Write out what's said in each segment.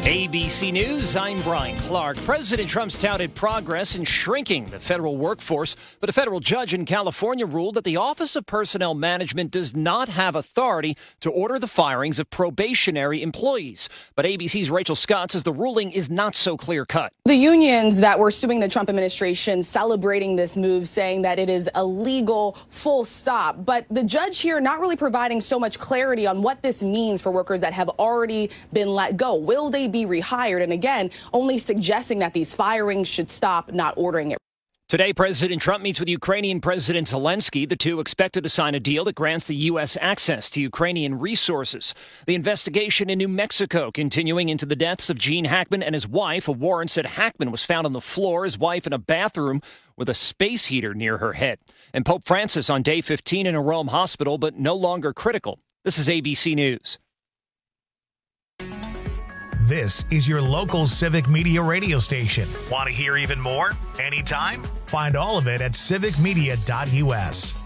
ABC News, I'm Brian Clark. President Trump's touted progress in shrinking the federal workforce, but a federal judge in California ruled that the Office of Personnel Management does not have authority to order the firings of probationary employees. But ABC's Rachel Scott says the ruling is not so clear-cut. The unions that were suing the Trump administration celebrating this move, saying that it is illegal, full stop. But the judge here not really providing so much clarity on what this means for workers that have already been let go. Will they be rehired? And again, only suggesting that these firings should stop, not ordering it. Today, President Trump meets with Ukrainian President Zelensky. The two expected to sign a deal that grants the U.S. access to Ukrainian resources. The investigation in New Mexico continuing into the deaths of Gene Hackman and his wife. A warrant said Hackman was found on the floor, his wife in a bathroom with a space heater near her head. And Pope Francis on day 15 in a Rome hospital, but no longer critical. This is ABC News. This is your local Civic Media radio station. Want to hear even more? Anytime? Find all of it at civicmedia.us.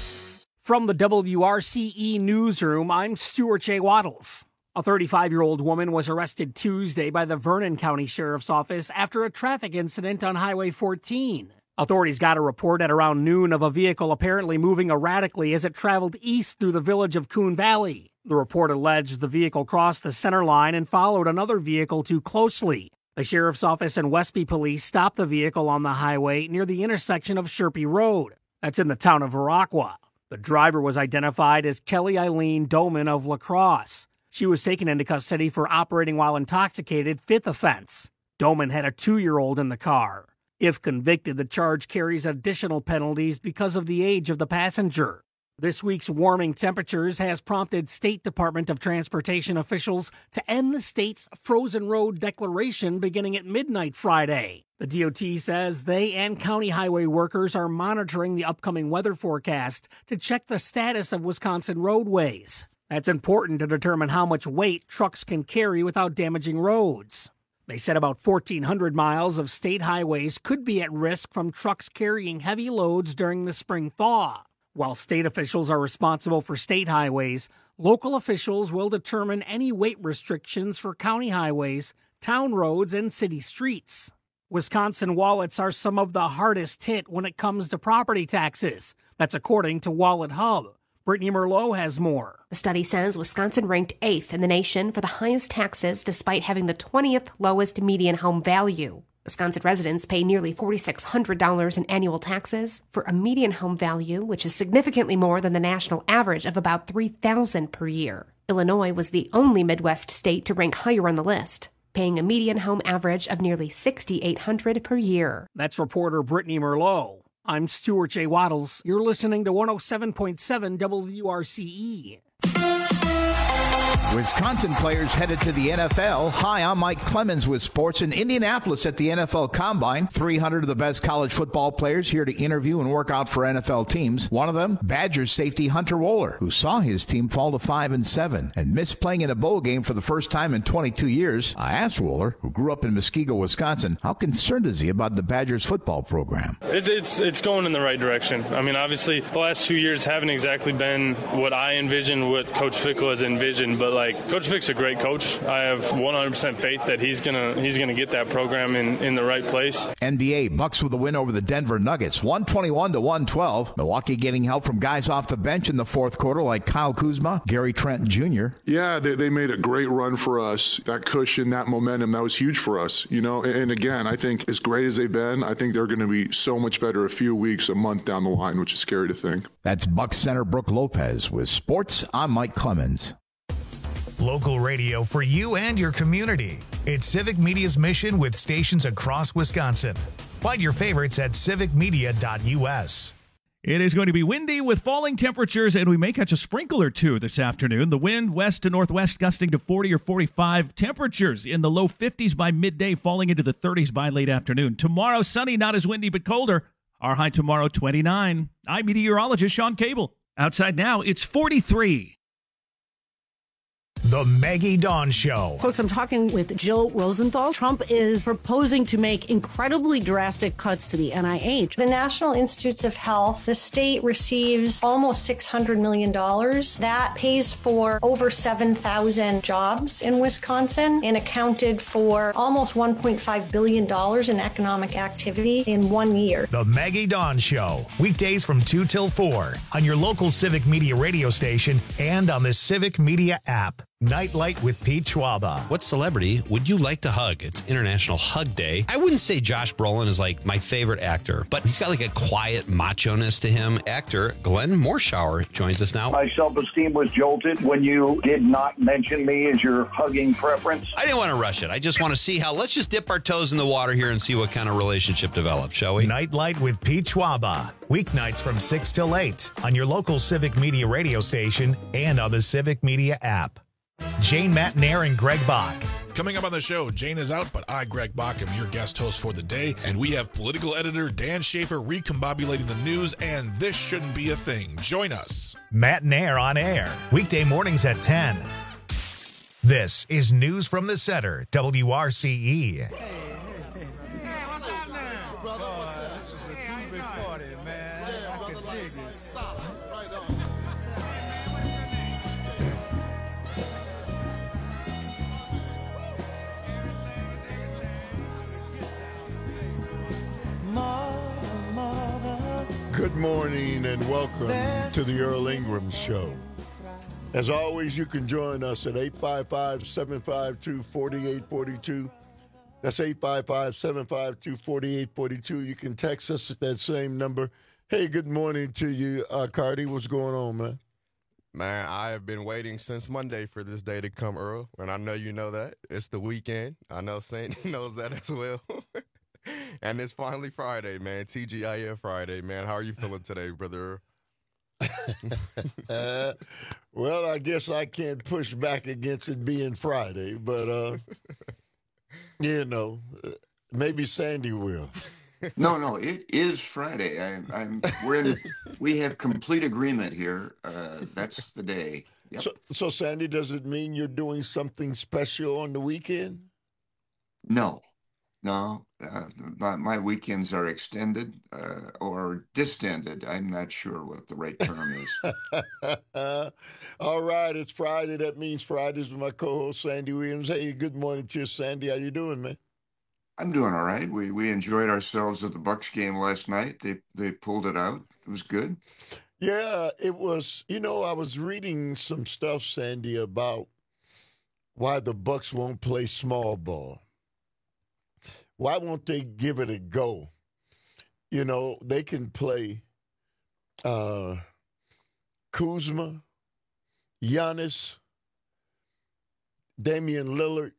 From the WRCE newsroom, I'm Stuart J. Waddles. A 35-year-old woman was arrested Tuesday by the Vernon County Sheriff's Office after a traffic incident on Highway 14. Authorities got a report at around noon of a vehicle apparently moving erratically as it traveled east through the village of Coon Valley. The report alleged the vehicle crossed the center line and followed another vehicle too closely. The Sheriff's Office and Westby Police stopped the vehicle on the highway near the intersection of Sherpy Road. That's in the town of Viroqua. The driver was identified as Kelly Eileen Doman of La Crosse. She was taken into custody for operating while intoxicated, fifth offense. Doman had a 2-year-old in the car. If convicted, the charge carries additional penalties because of the age of the passenger. This week's warming temperatures has prompted State Department of Transportation officials to end the state's frozen road declaration beginning at midnight Friday. The DOT says they and county highway workers are monitoring the upcoming weather forecast to check the status of Wisconsin roadways. That's important to determine how much weight trucks can carry without damaging roads. They said about 1,400 miles of state highways could be at risk from trucks carrying heavy loads during the spring thaw. While state officials are responsible for state highways, local officials will determine any weight restrictions for county highways, town roads, and city streets. Wisconsin wallets are some of the hardest hit when it comes to property taxes. That's according to Wallet Hub. Brittany Merlot has more. The study says Wisconsin ranked 8th in the nation for the highest taxes despite having the 20th lowest median home value. Wisconsin residents pay nearly $4,600 in annual taxes for a median home value, which is significantly more than the national average of about $3,000 per year. Illinois was the only Midwest state to rank higher on the list, paying a median home average of nearly $6,800 per year. That's reporter Brittany Merlot. I'm Stuart J. Waddles. You're listening to 107.7 WRCE. Wisconsin players headed to the NFL. Hi, I'm Mike Clemens with sports in Indianapolis at the NFL Combine. 300 of the best college football players here to interview and work out for NFL teams. One of them, Badgers safety Hunter Wohler, who saw his team fall to 5-7 and missed playing in a bowl game for the first time in 22 years. I asked Wohler, who grew up in Muskego, Wisconsin, how concerned is he about the Badgers football program? It's going in the right direction. I mean, obviously, the last 2 years haven't exactly been what I envisioned, what Coach Fickell has envisioned, but Coach Fick's a great coach. I have 100% faith that he's gonna get that program in the right place. NBA Bucks with a win over the Denver Nuggets, 121-112. Milwaukee getting help from guys off the bench in the fourth quarter like Kyle Kuzma, Gary Trent Jr. Yeah, they made a great run for us. That cushion, that momentum, that was huge for us. And again, I think as great as they've been, I think they're going to be so much better a few weeks, a month down the line, which is scary to think. That's Bucks center Brooke Lopez with sports. I'm Mike Clemens. Local radio for you and your community. It's Civic Media's mission with stations across Wisconsin. Find your favorites at civicmedia.us. It is going to be windy with falling temperatures, and we may catch a sprinkle or two this afternoon. The wind west to northwest gusting to 40 or 45. Temperatures in the low 50s by midday, falling into the 30s by late afternoon. Tomorrow, sunny, not as windy, but colder. Our high tomorrow, 29. I'm meteorologist Sean Cable. Outside now, it's 43. The Maggie Dawn Show. Folks, I'm talking with Jill Rosenthal. Trump is proposing to make incredibly drastic cuts to the NIH. The National Institutes of Health, the state receives almost $600 million. That pays for over 7,000 jobs in Wisconsin and accounted for almost $1.5 billion in economic activity in 1 year. The Maggie Dawn Show. Weekdays from 2 till 4 on your local Civic Media radio station and on the Civic Media app. Nightlight with Pete Schwaba. What celebrity would you like to hug? It's International Hug Day. I wouldn't say Josh Brolin is like my favorite actor, but he's got like a quiet macho-ness to him. Actor Glenn Morshower joins us now. My self-esteem was jolted when you did not mention me as your hugging preference. I didn't want to rush it. I just want to see how, let's just dip our toes in the water here and see what kind of relationship develops, shall we? Nightlight with Pete Schwaba. Weeknights from 6 till 8 on your local Civic Media radio station and on the Civic Media app. Jane Matnair and Greg Bach. Coming up on the show, Jane is out, but I, Greg Bach, am your guest host for the day, and we have political editor Dan Schaefer recombobulating the news, and this shouldn't be a thing. Join us. Matnair on air, weekday mornings at 10. This is News from the Center, WRCE. What's up now? Brother, what's up? This is a big party, man. Yeah, brother, I can dig it. Stop. Right on. Good morning and welcome to the Earl Ingram Show. As always, you can join us at 855-752-4842. That's 855-752-4842. You can text us at that same number. Hey, good morning to you, Cardi. What's going on, man? Man, I have been waiting since Monday for this day to come, Earl, and I know you know that. It's the weekend. I know Saint knows that as well. And it's finally Friday, man. TGIF Friday, man. How are you feeling today, brother? Well, I guess I can't push back against it being Friday, but, you know, maybe Sandy will. No, it is Friday. We have complete agreement here. That's the day. Yep. So, Sandy, does it mean you're doing something special on the weekend? No. My weekends are extended or distended. I'm not sure what the right term is. All right, it's Friday. That means Fridays with my co-host Sandy Williams. Hey, good morning to you, Sandy. How you doing, man? I'm doing all right. We enjoyed ourselves at the Bucs game last night. They pulled it out. It was good. Yeah, it was. You know, I was reading some stuff, Sandy, about why the Bucs won't play small ball. Why won't they give it a go? You know, they can play Kuzma, Giannis, Damian Lillard.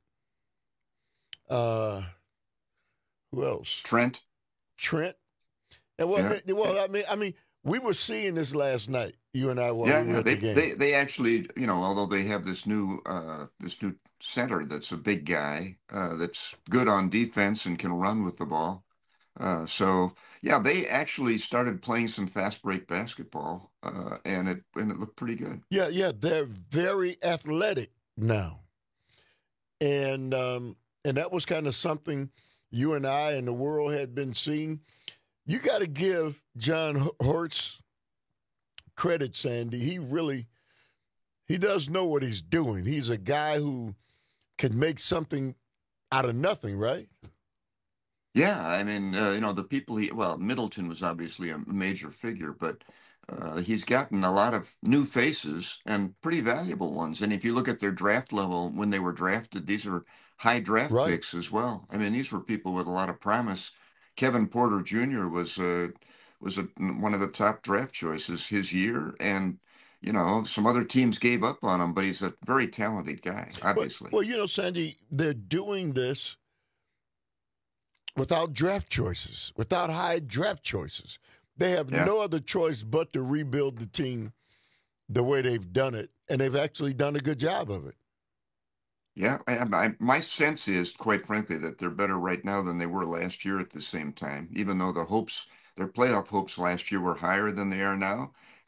Who else? Trent. And I mean, we were seeing this last night. You and I were at the game. They actually, you know, although they have this new center that's a big guy that's good on defense and can run with the ball. They actually started playing some fast break basketball, and it looked pretty good. Yeah, they're very athletic now, and that was kind of something you and I and the world had been seeing. You got to give John Hurts credit, Sandy. He does know what he's doing. He's a guy who can make something out of nothing, right? Yeah, I mean, the people Middleton was obviously a major figure, but he's gotten a lot of new faces and pretty valuable ones. And if you look at their draft level when they were drafted, these are high draft picks as well. I mean, these were people with a lot of promise. Kevin Porter Jr. was one of the top draft choices his year, and you know, some other teams gave up on him, but he's a very talented guy, obviously. Well, you know, Sandy, they're doing this without draft choices, without high draft choices. They have no other choice but to rebuild the team the way they've done it, and they've actually done a good job of it. Yeah, my sense is, quite frankly, that they're better right now than they were last year at the same time, even though their playoff hopes last year were higher than they are now.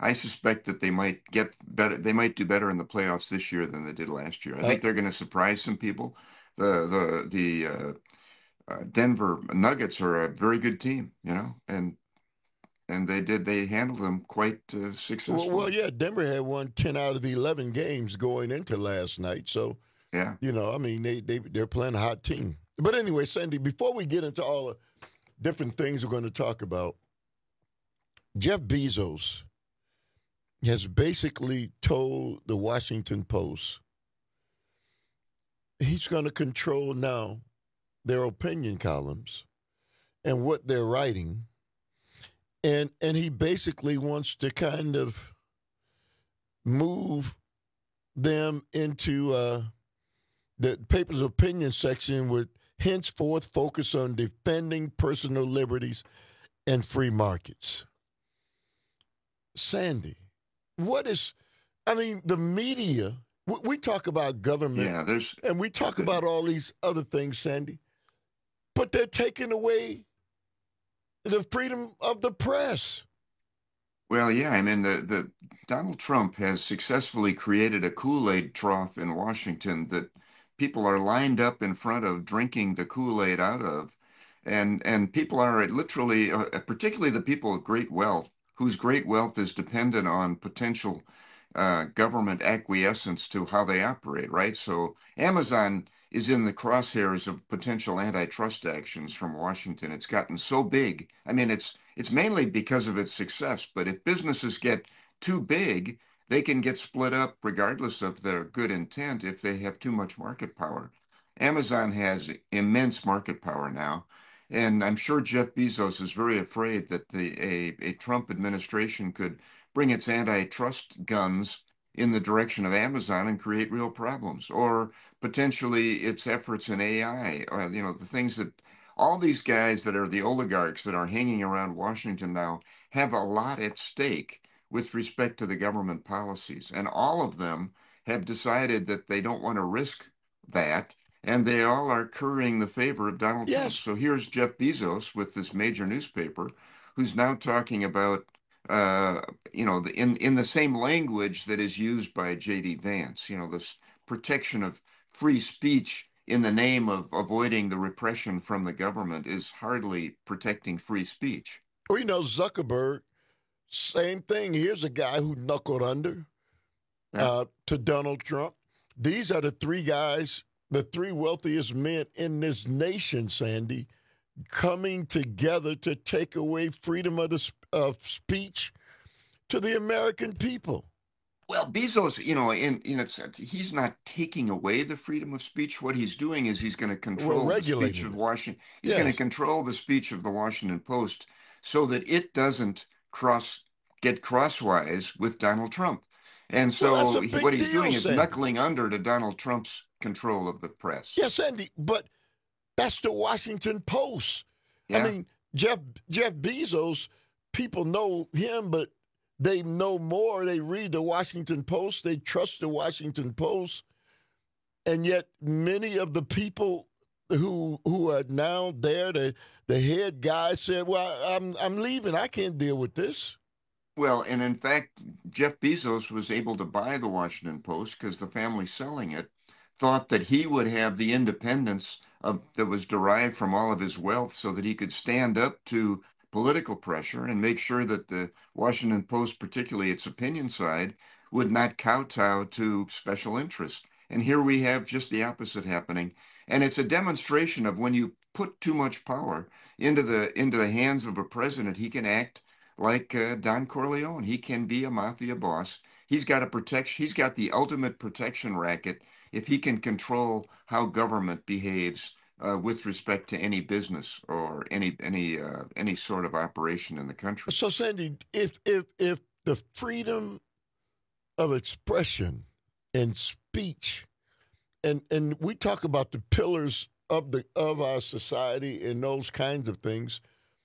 I suspect that they might get better. They might do better in the playoffs this year than they did last year. I think they're going to surprise some people. The Denver Nuggets are a very good team, and they handled them quite successfully. Well, yeah, Denver had won 10 out of the 11 games going into last night. So, yeah, I mean, they're playing a hot team. But anyway, Sandy, before we get into all the different things we're going to talk about, Jeff Bezos has basically told the Washington Post he's going to control now their opinion columns and what they're writing. And he basically wants to kind of move them into the paper's opinion section would henceforth focus on defending personal liberties and free markets. Sandy, the media, we talk about government, and we talk about all these other things, Sandy, but they're taking away the freedom of the press. Well, yeah, I mean, the Donald Trump has successfully created a Kool-Aid trough in Washington that people are lined up in front of drinking the Kool-Aid out of, and people are literally, particularly the people with great wealth, whose great wealth is dependent on potential government acquiescence to how they operate, right? So Amazon is in the crosshairs of potential antitrust actions from Washington. It's gotten so big. I mean, it's mainly because of its success, but if businesses get too big, they can get split up regardless of their good intent if they have too much market power. Amazon has immense market power now. And I'm sure Jeff Bezos is very afraid that a Trump administration could bring its antitrust guns in the direction of Amazon and create real problems, or potentially its efforts in AI, the things that all these guys that are the oligarchs that are hanging around Washington now have a lot at stake with respect to the government policies. And all of them have decided that they don't want to risk that. And they all are currying the favor of Donald Trump. So here's Jeff Bezos with this major newspaper, who's now talking about, in the same language that is used by J.D. Vance, this protection of free speech in the name of avoiding the repression from the government is hardly protecting free speech. Well, Zuckerberg, same thing. Here's a guy who knuckled under to Donald Trump. These are the three guys, the three wealthiest men in this nation, Sandy, coming together to take away freedom of speech to the American people. Well, Bezos, in a sense, he's not taking away the freedom of speech. What he's doing is he's going to control the speech of Washington. He's going to control the speech of the Washington Post so that it doesn't get crosswise with Donald Trump. And so what he's doing is knuckling under to Donald Trump's control of the press. Yes, Andy, but that's the Washington Post. Yeah. I mean, Jeff Bezos, people know him, but they know more. They read the Washington Post. They trust the Washington Post. And yet many of the people who are now there, the head guy said, well, I'm leaving. I can't deal with this. Well, and in fact, Jeff Bezos was able to buy the Washington Post because the family selling it thought that he would have the independence that was derived from all of his wealth so that he could stand up to political pressure and make sure that the Washington Post, particularly its opinion side, would not kowtow to special interests. And here we have just the opposite happening. And it's a demonstration of when you put too much power into the hands of a president, he can act like Don Corleone. He can be a mafia boss. He's got the ultimate protection racket if he can control how government behaves with respect to any business or any sort of operation in the country. So, Sandy, if the freedom of expression and speech, and we talk about the pillars of our society and those kinds of things,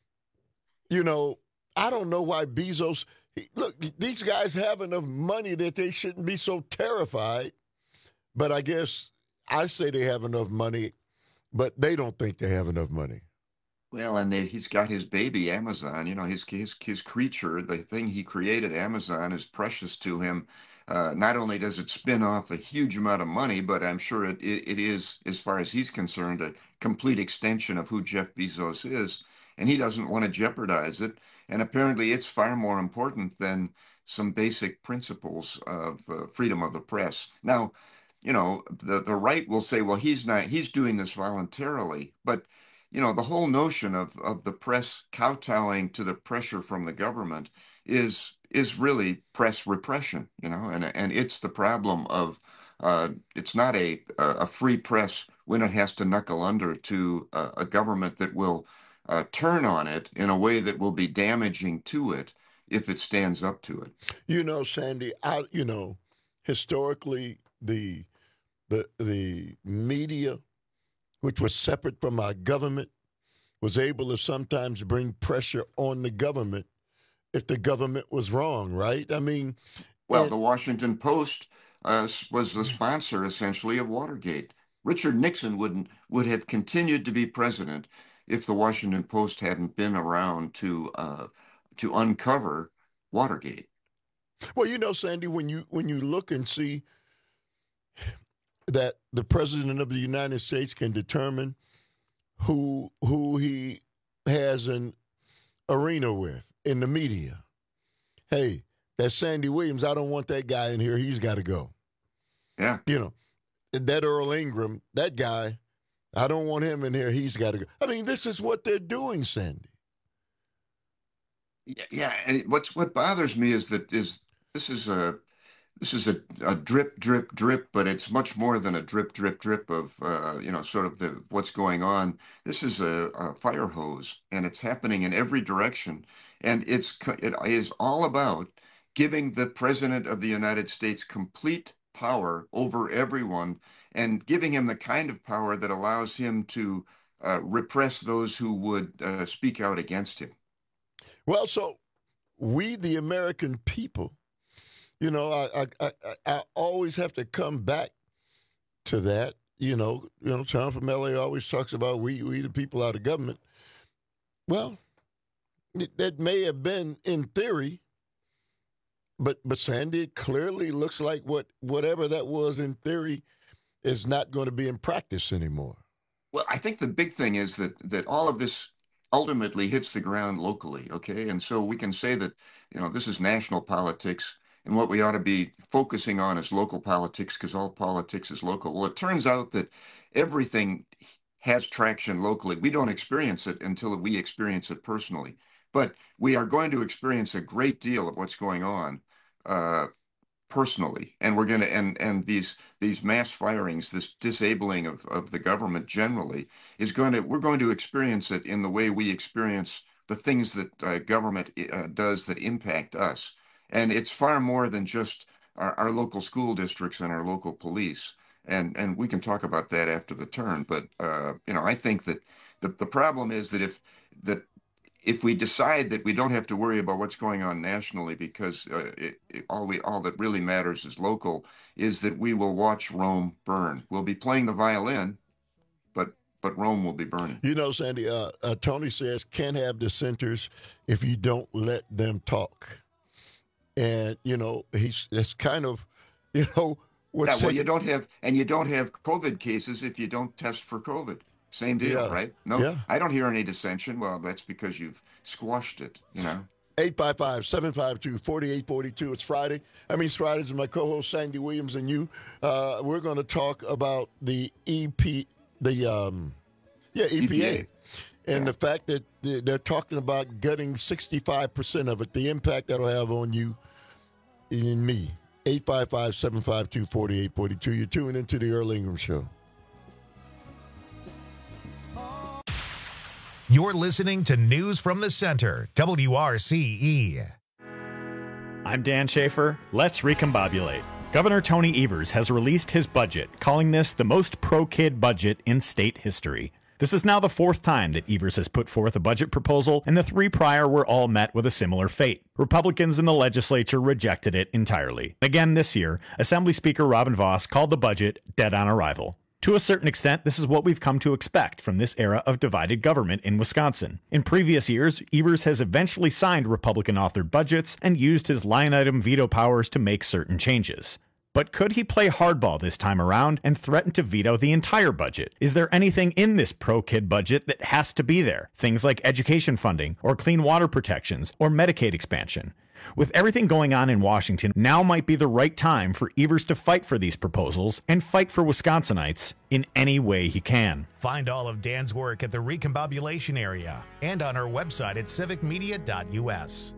I don't know why Bezos. Look, these guys have enough money that they shouldn't be so terrified. But I guess I say they have enough money, but they don't think they have enough money. Well, and he's got his baby, Amazon. You know, his creature, the thing he created, Amazon, is precious to him. Not only does it spin off a huge amount of money, but I'm sure it is, as far as he's concerned, a complete extension of who Jeff Bezos is, and he doesn't want to jeopardize it. And apparently, it's far more important than some basic principles of freedom of the press. Now, you know, the right will say, well, he's doing this voluntarily, but you know, the whole notion of the press kowtowing to the pressure from the government is really press repression, you know, and it's the problem of it's not a free press when it has to knuckle under to a government that will turn on it in a way that will be damaging to it if it stands up to it. You know, Sandy, historically, the media, which was separate from our government, was able to sometimes bring pressure on the government if the government was wrong, right? I mean... Well, the Washington Post was the sponsor, essentially, of Watergate. Richard Nixon would have continued to be president if the Washington Post hadn't been around to uncover Watergate. Well, you know, Sandy, when you look and see that the president of the United States can determine who he has an arena with in the media. Hey, that's Sandy Williams. I don't want that guy in here. He's got to go. Yeah. You know, that Earl Ingram, that guy, I don't want him in here. He's got to go. I mean, this is what they're doing, Sandy. Yeah. And what bothers me is that this is a drip, drip, drip, but it's much more than a drip, drip, drip of, you know, sort of what's going on. This is a fire hose, and it's happening in every direction. And it is all about giving the president of the United States complete power over everyone and giving him the kind of power that allows him to repress those who would speak out against him. Well, so we, the American people, you know, I always have to come back to that. You know, Tom from LA always talks about we the people out of government. Well, that may have been in theory, but Sandy, it clearly looks like whatever that was in theory is not going to be in practice anymore. Well, I think the big thing is that all of this ultimately hits the ground locally, okay? And so we can say that, you know, this is national politics, and what we ought to be focusing on is local politics, because all politics is local. Well, it turns out that everything has traction locally. We don't experience it until we experience it personally. But we are going to experience a great deal of what's going on personally. And we're going to, and these mass firings, this disabling of the government generally we're going to experience it in the way we experience the things that government does that impact us. And it's far more than just our local school districts and our local police. And we can talk about that after the turn. But, you know, I think that the problem is that if we decide that we don't have to worry about what's going on nationally because all that really matters is local, is that we will watch Rome burn. We'll be playing the violin, but Rome will be burning. You know, Sandy, Tony says can't have dissenters if you don't let them talk. And, you know, that's kind of, you know, well, you don't have COVID cases if you don't test for COVID. Same deal, right? No, yeah. I don't hear any dissension. Well, that's because you've squashed it, you know. 855-752-4842. It's Friday. It's Fridays with my co-host Sandy Williams and you. We're going to talk about the EPA. And the fact that they're talking about gutting 65% of it, the impact that'll have on you and me. 855-752-4842. You're tuning into the Earl Ingram Show. You're listening to News from the Center, WRCE. I'm Dan Schaefer. Let's recombobulate. Governor Tony Evers has released his budget, calling this the most pro-kid budget in state history. This is now the fourth time that Evers has put forth a budget proposal, and the three prior were all met with a similar fate. Republicans in the legislature rejected it entirely. Again this year, Assembly Speaker Robin Vos called the budget dead on arrival. To a certain extent, this is what we've come to expect from this era of divided government in Wisconsin. In previous years, Evers has eventually signed Republican-authored budgets and used his line-item veto powers to make certain changes. But could he play hardball this time around and threaten to veto the entire budget? Is there anything in this pro-kid budget that has to be there? Things like education funding, or clean water protections, or Medicaid expansion. With everything going on in Washington, now might be the right time for Evers to fight for these proposals and fight for Wisconsinites in any way he can. Find all of Dan's work at the Recombobulation area and on our website at civicmedia.us.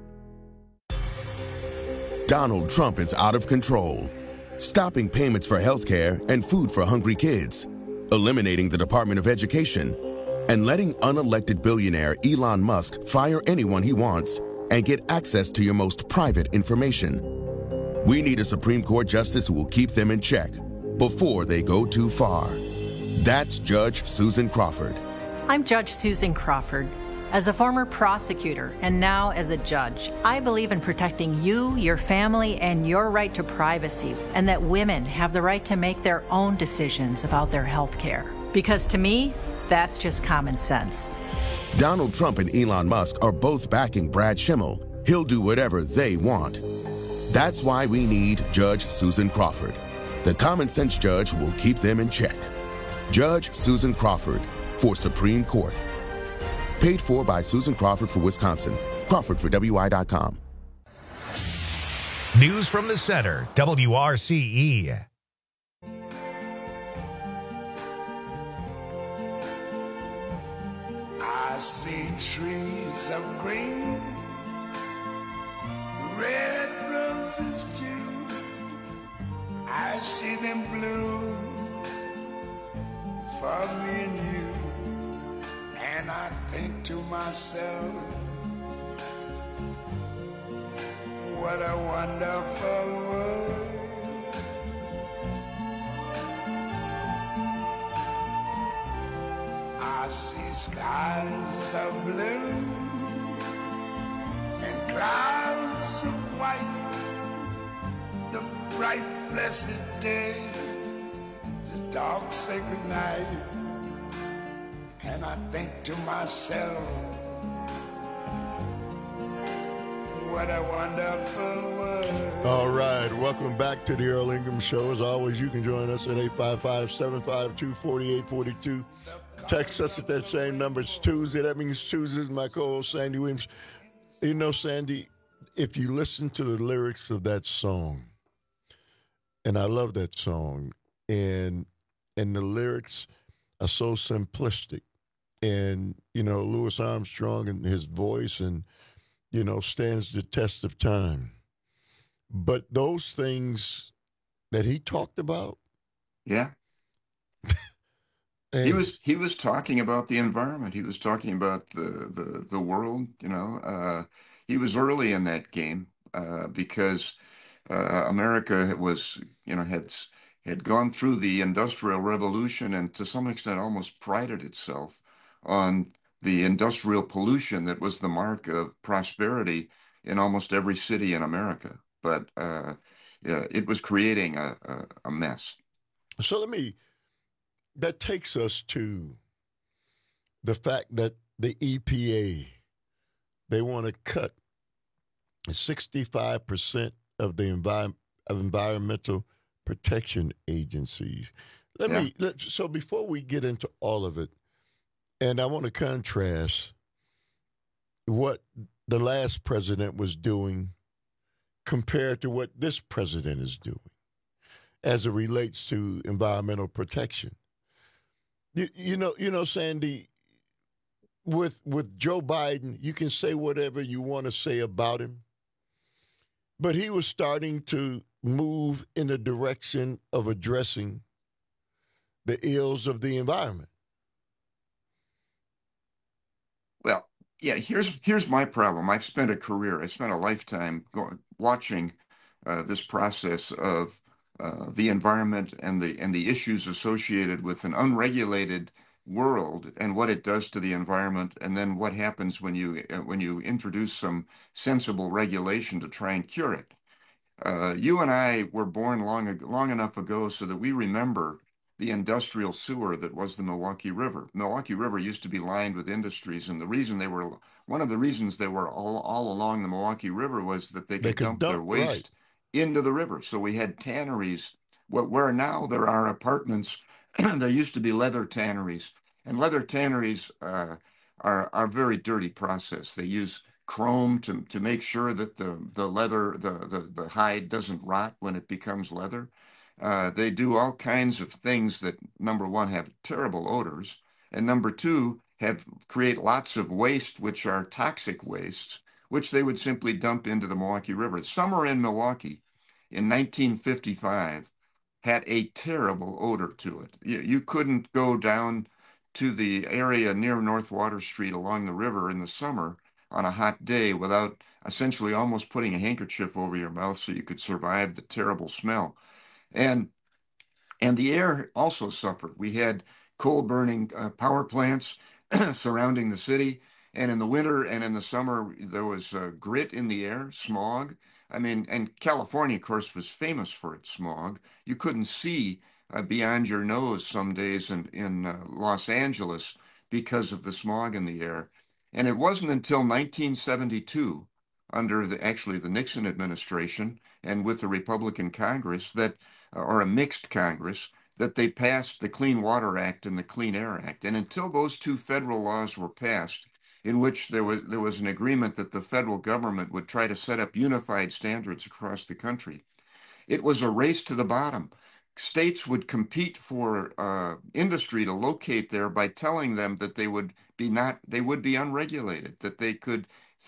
Donald Trump is out of control, stopping payments for health care and food for hungry kids, eliminating the Department of Education, and letting unelected billionaire Elon Musk fire anyone he wants and get access to your most private information. We need a Supreme Court justice who will keep them in check before they go too far. That's Judge Susan Crawford. I'm Judge Susan Crawford. As a former prosecutor and now as a judge, I believe in protecting you, your family, and your right to privacy, and that women have the right to make their own decisions about their health care. Because to me, that's just common sense. Donald Trump and Elon Musk are both backing Brad Schimmel. He'll do whatever they want. That's why we need Judge Susan Crawford, the common sense judge who will keep them in check. Judge Susan Crawford for Supreme Court. Paid for by Susan Crawford for Wisconsin. Crawford for WI.com. News from the center, WRCE. I see trees of green, red roses too. I see them bloom for me and you. And I think to myself, what a wonderful world. I see skies of blue and clouds of white, the bright blessed day, the dark sacred night, and I think to myself, what a wonderful world. All right, welcome back to the Earl Ingham Show. As always, you can join us at 855-752-4842. Text us at that same number. It's Tuesday. That means Tuesdays. My co-host, Sandy Williams. You know, Sandy, if you listen to the lyrics of that song, and I love that song, and the lyrics are so simplistic, and, you know, Louis Armstrong and his voice, and, you know, stands the test of time. But those things that he talked about. Yeah. He was talking about the environment. He was talking about the world. You know, he was early in that game because America was, you know, had gone through the Industrial Revolution and to some extent almost prided itself on the industrial pollution that was the mark of prosperity in almost every city in America. But it was creating a mess. So that takes us to the fact that the EPA, they want to cut 65% of the environmental protection agencies. So before we get into all of it, and I want to contrast what the last president was doing compared to what this president is doing as it relates to environmental protection. You know, Sandy, with Joe Biden, you can say whatever you want to say about him, but he was starting to move in the direction of addressing the ills of the environment. Well, yeah, here's my problem. I spent a lifetime watching this process of the environment and the issues associated with an unregulated world and what it does to the environment, and then what happens when you introduce some sensible regulation to try and cure it. You and I were born long enough ago so that we remember the industrial sewer that was the Milwaukee River. Milwaukee River used to be lined with industries, and one of the reasons they were all along the Milwaukee River was that they could dump their waste into the river. So we had tanneries, where now there are apartments. There used to be leather tanneries, and leather tanneries are a very dirty process. They use chrome to make sure that the leather, the hide doesn't rot when it becomes leather. They do all kinds of things that, number one, have terrible odors, and number two, create lots of waste, which are toxic wastes, which they would simply dump into the Milwaukee River. Summer in Milwaukee in 1955 had a terrible odor to it. You couldn't go down to the area near North Water Street along the river in the summer on a hot day without essentially almost putting a handkerchief over your mouth so you could survive the terrible smell. And the air also suffered. We had coal-burning power plants surrounding the city, and in the winter and in the summer, there was grit in the air, smog. I mean, and California, of course, was famous for its smog. You couldn't see beyond your nose some days in Los Angeles because of the smog in the air. And it wasn't until 1972, under the Nixon administration and with the Republican Congress or a mixed Congress, that they passed the Clean Water Act and the Clean Air Act. And until those two federal laws were passed, in which there was an agreement that the federal government would try to set up unified standards across the country, it was a race to the bottom. States would compete for industry to locate there by telling them that they would be unregulated, that they could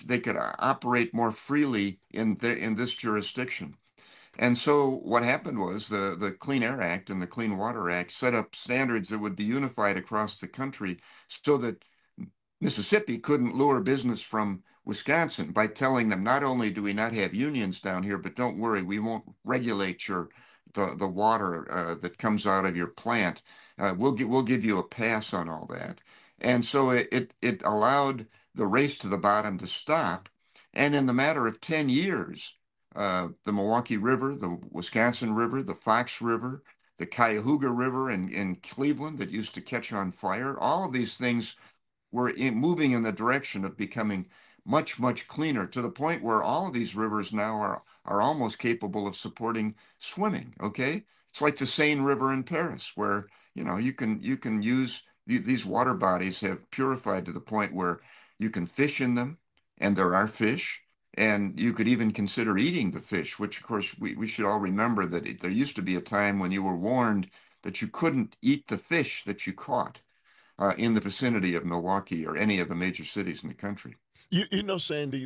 operate more freely in this jurisdiction. And so what happened was the Clean Air Act and the Clean Water Act set up standards that would be unified across the country so that Mississippi couldn't lure business from Wisconsin by telling them, not only do we not have unions down here, but don't worry, we won't regulate the water that comes out of your plant. We'll give you a pass on all that. And so it allowed the race to the bottom to stop. And in the matter of 10 years, the Milwaukee River, the Wisconsin River, the Fox River, the Cuyahoga River in Cleveland that used to catch on fire, all of these things were moving in the direction of becoming much, much cleaner, to the point where all of these rivers now are almost capable of supporting swimming, okay? It's like the Seine River in Paris, where, you can use these water bodies have purified to the point where you can fish in them, and there are fish, and you could even consider eating the fish, which, of course, we should all remember that there used to be a time when you were warned that you couldn't eat the fish that you caught in the vicinity of Milwaukee or any of the major cities in the country. You know, Sandy,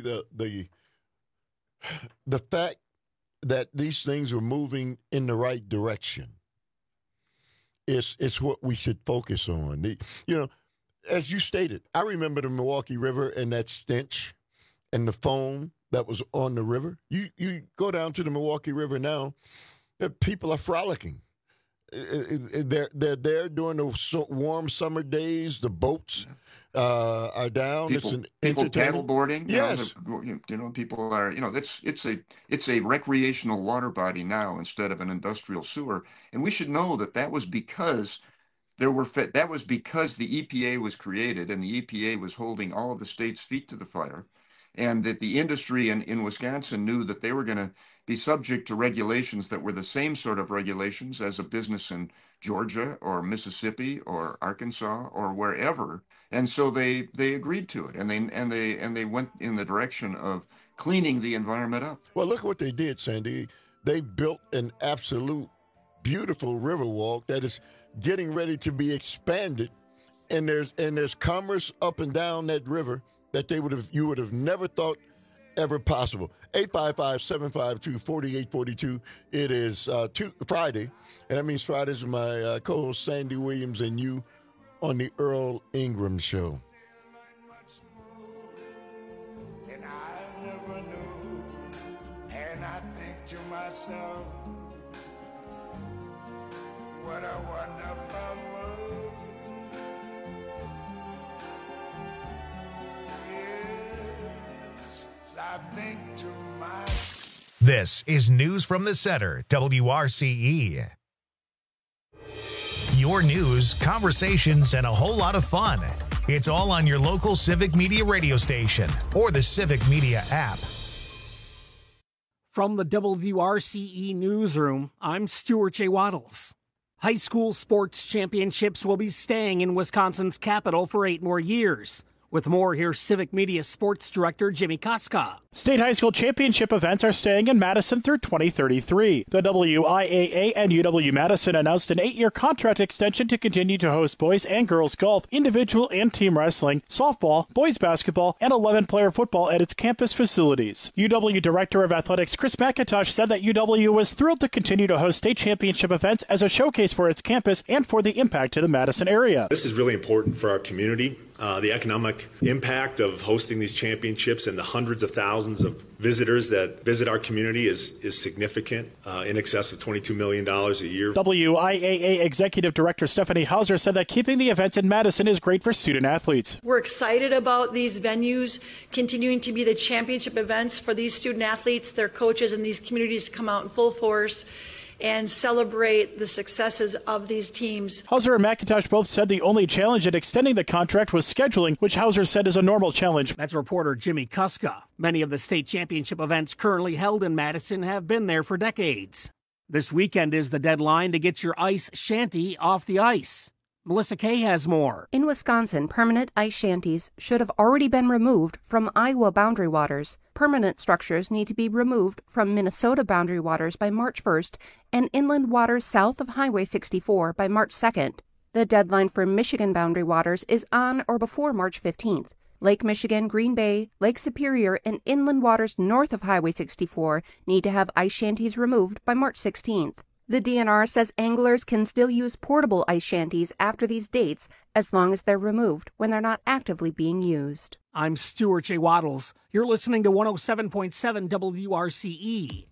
the fact that these things are moving in the right direction is what we should focus on. As you stated, I remember the Milwaukee River and that stench and the foam that was on the river. You go down to the Milwaukee River now, people are frolicking. They're there during the warm summer days. The boats are down. People paddle boarding. Yes, people are. It's a recreational water body now instead of an industrial sewer. And we should know that was because the EPA was created, and the EPA was holding all of the states' feet to the fire, and that the industry in Wisconsin knew that they were going to be subject to regulations that were the same sort of regulations as a business in Georgia or Mississippi or Arkansas or wherever, and so they agreed to it, and they went in the direction of cleaning the environment up. Well, look what they did, Sandy. They built an absolute beautiful river walk that is getting ready to be expanded, and there's commerce up and down that river that you would have never thought ever possible. 855-752-4842. It is Friday, and that means Fridays with my co-host Sandy Williams and you on the Earl Ingram Show. And I never knew, and I think to myself, what a wonderful world. Yes, I think to myself. This is News from the Center, WRCE. Your news, conversations, and a whole lot of fun. It's all on your local Civic Media radio station or the Civic Media app. From the WRCE newsroom, I'm Stuart J. Waddles. High school sports championships will be staying in Wisconsin's capital for 8 more years. With more, here's Civic Media Sports Director Jimmy Koska. State high school championship events are staying in Madison through 2033. The WIAA and UW-Madison announced an 8-year contract extension to continue to host boys and girls golf, individual and team wrestling, softball, boys basketball, and 11-player football at its campus facilities. UW Director of Athletics Chris McIntosh said that UW was thrilled to continue to host state championship events as a showcase for its campus and for the impact to the Madison area. This is really important for our community. The economic impact of hosting these championships and the hundreds of thousands of visitors that visit our community is significant, in excess of $22 million a year. WIAA Executive Director Stephanie Hauser said that keeping the events in Madison is great for student athletes. We're excited about these venues continuing to be the championship events for these student athletes, their coaches, and these communities to come out in full force and celebrate the successes of these teams. Hauser and McIntosh both said the only challenge in extending the contract was scheduling, which Hauser said is a normal challenge. That's reporter Jimmy Kuska. Many of the state championship events currently held in Madison have been there for decades. This weekend is the deadline to get your ice shanty off the ice. Melissa Kay has more. In Wisconsin, permanent ice shanties should have already been removed from Iowa boundary waters. Permanent structures need to be removed from Minnesota boundary waters by March 1st and inland waters south of Highway 64 by March 2nd. The deadline for Michigan boundary waters is on or before March 15th. Lake Michigan, Green Bay, Lake Superior, and inland waters north of Highway 64 need to have ice shanties removed by March 16th. The DNR says anglers can still use portable ice shanties after these dates as long as they're removed when they're not actively being used. I'm Stuart J. Waddles. You're listening to 107.7 WRCE.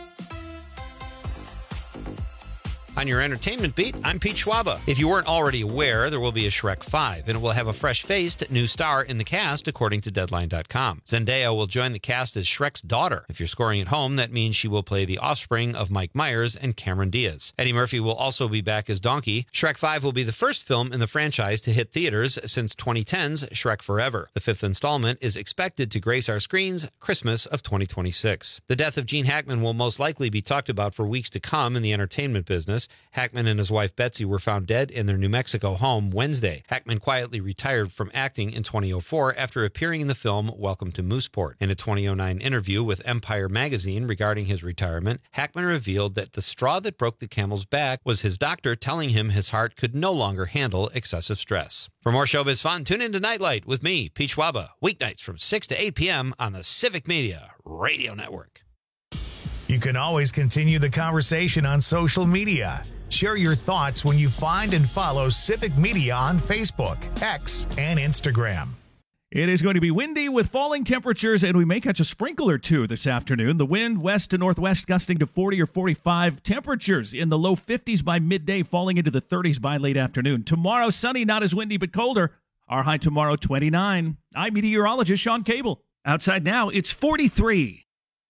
On your entertainment beat, I'm Pete Schwaba. If you weren't already aware, there will be a Shrek 5, and it will have a fresh-faced new star in the cast, according to Deadline.com. Zendaya will join the cast as Shrek's daughter. If you're scoring at home, that means she will play the offspring of Mike Myers and Cameron Diaz. Eddie Murphy will also be back as Donkey. Shrek 5 will be the first film in the franchise to hit theaters since 2010's Shrek Forever. The 5th installment is expected to grace our screens Christmas of 2026. The death of Gene Hackman will most likely be talked about for weeks to come in the entertainment business. Hackman and his wife Betsy were found dead in their New Mexico home Wednesday. Hackman quietly retired from acting in 2004 after appearing in the film Welcome to Mooseport. In a 2009 interview with Empire magazine regarding his retirement, Hackman revealed that the straw that broke the camel's back was his doctor telling him his heart could no longer handle excessive stress. For more showbiz fun, tune in to Nightlight with me, Pete Schwaba, weeknights from 6 to 8 p.m. on the Civic Media Radio Network. You can always continue the conversation on social media. Share your thoughts when you find and follow Civic Media on Facebook, X, and Instagram. It is going to be windy with falling temperatures, and we may catch a sprinkle or two this afternoon. The wind west to northwest gusting to 40 or 45. Temperatures in the low 50s by midday, falling into the 30s by late afternoon. Tomorrow, sunny, not as windy, but colder. Our high tomorrow, 29. I'm meteorologist Sean Cable. Outside now, it's 43.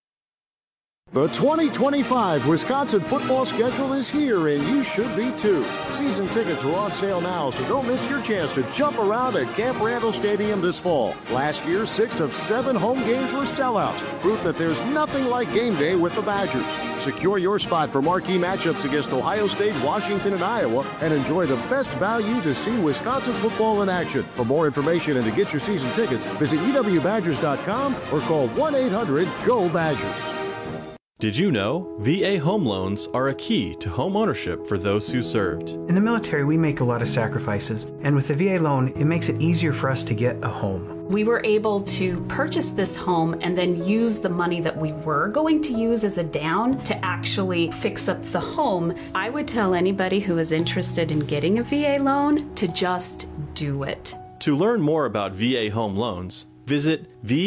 The 2025 Wisconsin football schedule is here, and you should be too. Season tickets are on sale now, so don't miss your chance to jump around at Camp Randall Stadium this fall. Last year, 6 of 7 home games were sellouts, proof that there's nothing like game day with the Badgers. Secure your spot for marquee matchups against Ohio State, Washington, and Iowa, and enjoy the best value to see Wisconsin football in action. For more information and to get your season tickets, visit uwbadgers.com or call 1-800-GO-BADGERS. Did you know VA home loans are a key to home ownership for those who served? In the military, we make a lot of sacrifices, and with the VA loan, it makes it easier for us to get a home. We were able to purchase this home and then use the money that we were going to use as a down to actually fix up the home. I would tell anybody who is interested in getting a VA loan to just do it. To learn more about VA home loans, visit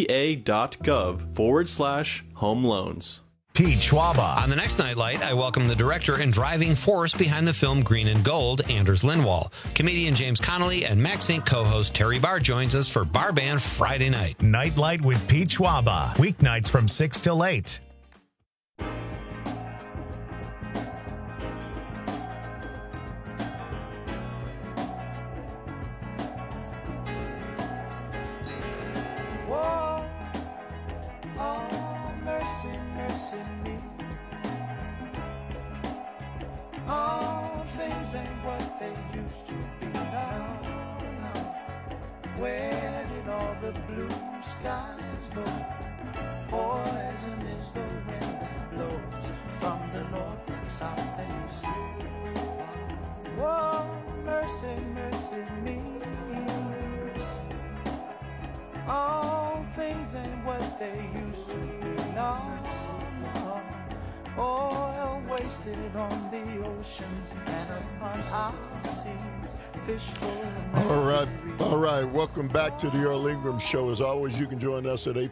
va.gov/home loans. Pete Schwaba. On the next Nightlight, I welcome the director and driving force behind the film Green and Gold, Anders Lindwall. Comedian James Connolly and Max Inc. co-host Terry Barr joins us for Bar Band Friday night. Nightlight with Pete Schwaba. Weeknights from 6 till 8. All things ain't what they used to be now. Where did all the blue skies go? Poison is the wind that blows from the north and south and east. Oh, mercy, mercy me. All things ain't what they used to be now. Oil wasted on the oceans and upon our seas. Fish full of All right. Welcome back to the Earl Ingram Show. As always, you can join us at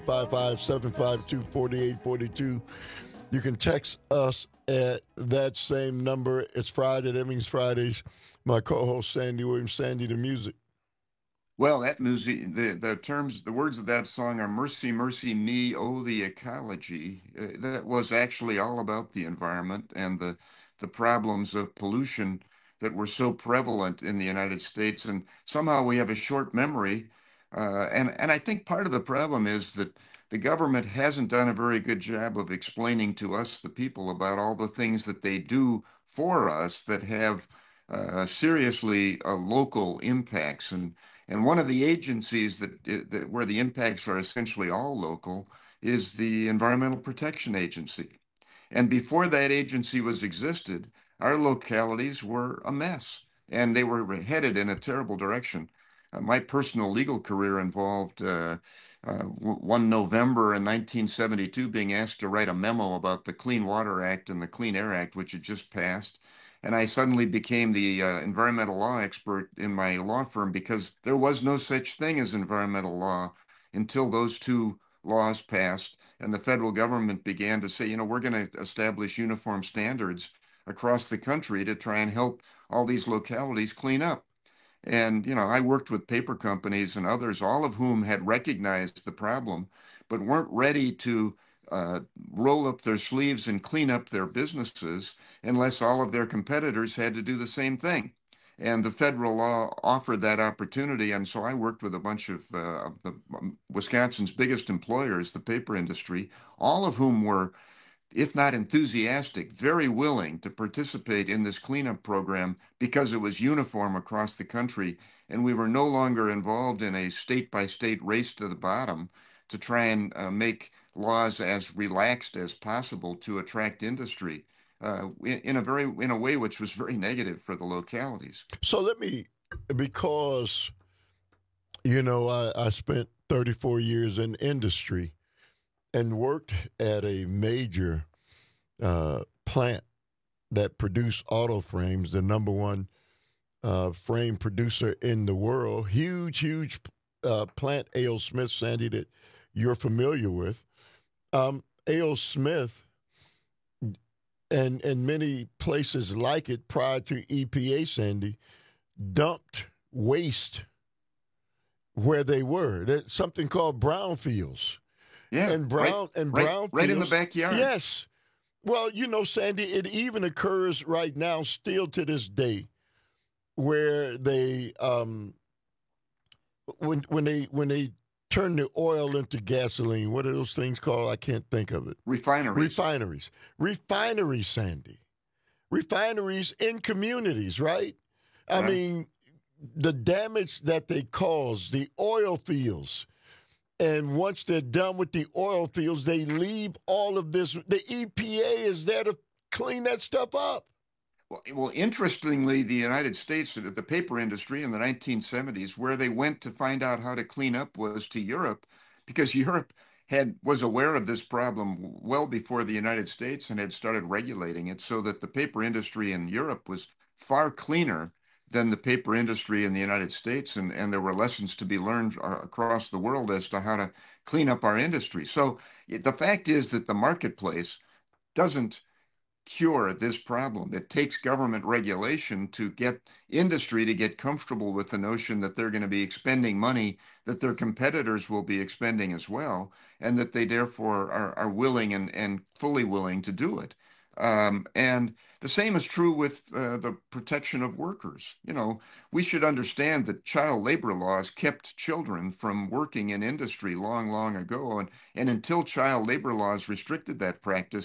855-752-4842. You can text us at that same number. It's Friday. That means Fridays. My co-host, Sandy Williams. Sandy, the music. Well, that music, the words of that song are "Mercy, Mercy Me, Oh, the Ecology." That was actually all about the environment and the problems of pollution that were so prevalent in the United States. And somehow we have a short memory. And I think part of the problem is that the government hasn't done a very good job of explaining to us, the people, about all the things that they do for us that have seriously local impacts. And one of the agencies that where the impacts are essentially all local is the Environmental Protection Agency. And before that agency existed, our localities were a mess, and they were headed in a terrible direction. My personal legal career involved one November in 1972 being asked to write a memo about the Clean Water Act and the Clean Air Act, which had just passed. And I suddenly became the environmental law expert in my law firm because there was no such thing as environmental law until those two laws passed and the federal government began to say, we're going to establish uniform standards across the country to try and help all these localities clean up. And, I worked with paper companies and others, all of whom had recognized the problem, but weren't ready to roll up their sleeves and clean up their businesses unless all of their competitors had to do the same thing. And the federal law offered that opportunity. And so I worked with a bunch of Wisconsin's biggest employers, the paper industry, all of whom were, if not enthusiastic, very willing to participate in this cleanup program because it was uniform across the country. And we were no longer involved in a state-by-state race to the bottom to try and make laws as relaxed as possible to attract industry in a way which was very negative for the localities. So because I spent 34 years in industry and worked at a major plant that produced auto frames, the number one frame producer in the world, huge plant, A.O. Smith, Sandy, that you're familiar with. A.O. Smith and many places like it prior to EPA, Sandy, dumped waste where they were. There's something called brownfields. Yeah, and brownfields. Right in the backyard. Yes. Well, Sandy, it even occurs right now, still to this day, where they when they turn the oil into gasoline. What are those things called? I can't think of it. Refineries, Sandy. Refineries in communities, right? I mean, the damage that they cause, the oil fields. And once they're done with the oil fields, they leave all of this. The EPA is there to clean that stuff up. Well, interestingly, the United States, the paper industry in the 1970s, where they went to find out how to clean up was to Europe, because Europe was aware of this problem well before the United States and had started regulating it, so that the paper industry in Europe was far cleaner than the paper industry in the United States, and there were lessons to be learned across the world as to how to clean up our industry. So the fact is that the marketplace doesn't cure this problem. It takes government regulation to get industry to get comfortable with the notion that they're going to be expending money that their competitors will be expending as well, and that they therefore are willing and fully willing to do it. And the same is true with the protection of workers. We should understand that child labor laws kept children from working in industry long, long ago. And until child labor laws restricted that practice,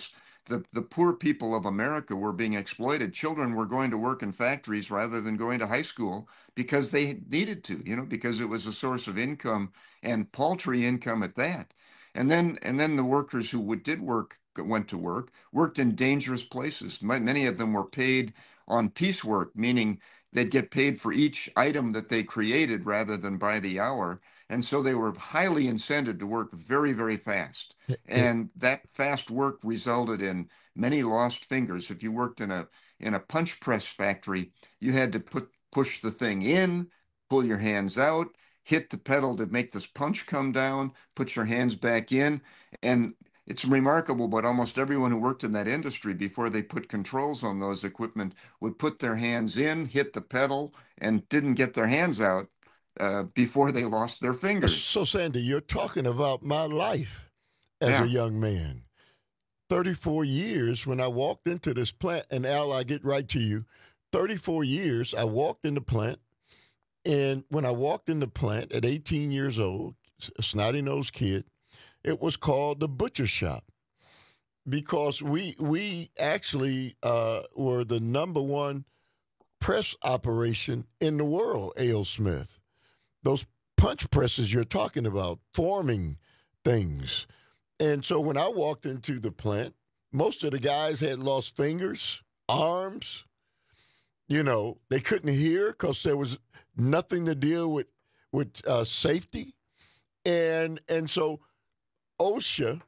the poor people of America were being exploited. Children were going to work in factories rather than going to high school because they needed to, because it was a source of income, and paltry income at that. And then the workers who went to work, worked in dangerous places. Many of them were paid on piecework, meaning they'd get paid for each item that they created rather than by the hour. And so they were highly incented to work very, very fast. And that fast work resulted in many lost fingers. If you worked in a punch press factory, you had to push the thing in, pull your hands out, hit the pedal to make this punch come down, put your hands back in. And it's remarkable, but almost everyone who worked in that industry, before they put controls on those equipment, would put their hands in, hit the pedal, and didn't get their hands out before they lost their fingers. So, Sandy, you're talking about my life as a young man. 34 years when I walked into this plant, and Al, I get right to you. 34 years, I walked in the plant, and when I walked in the plant at 18 years old, a snotty-nosed kid, it was called the butcher shop because we actually were the number one press operation in the world, A.O. Smith. Those punch presses you're talking about, forming things. And so when I walked into the plant, most of the guys had lost fingers, arms. They couldn't hear because there was nothing to deal with safety. And so OSHA,